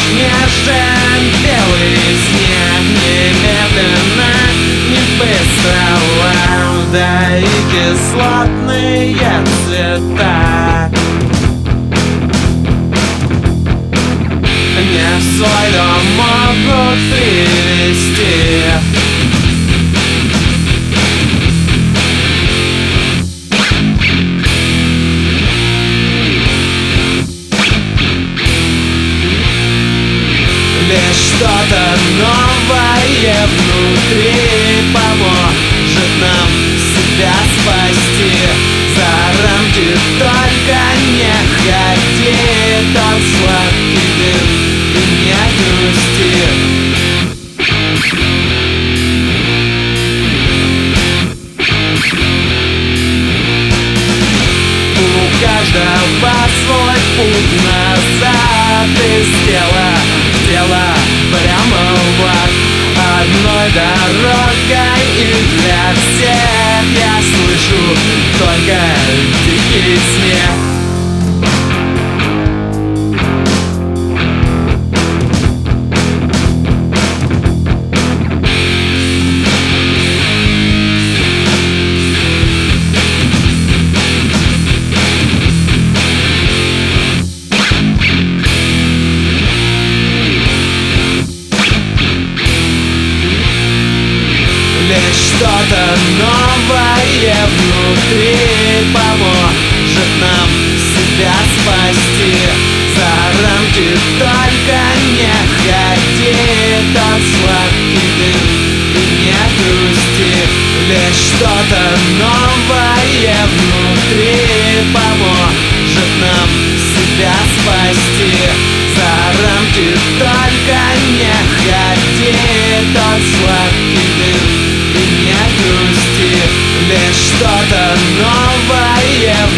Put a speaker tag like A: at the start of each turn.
A: нежен белый снег, немедленно, не быстро, да и кислотные цвета не в свой дом могут привести. Лишь что-то новое внутри поможет нам себя спасти. За рамки только не ходи, тот сладкий дым, и не грусти. У каждого свой путь назад из тела, тело прямо в ад. Одной дорогой и для всех я слышу только дикий смех. Лишь что-то новое внутри поможет нам себя спасти. За рамки только не ходи, тот сладкий дым, и не грусти. Лишь что-то новое внутри поможет нам себя спасти. За рамки только не ходи, тот сладкий дым, и не грусти. Лишь что-то новое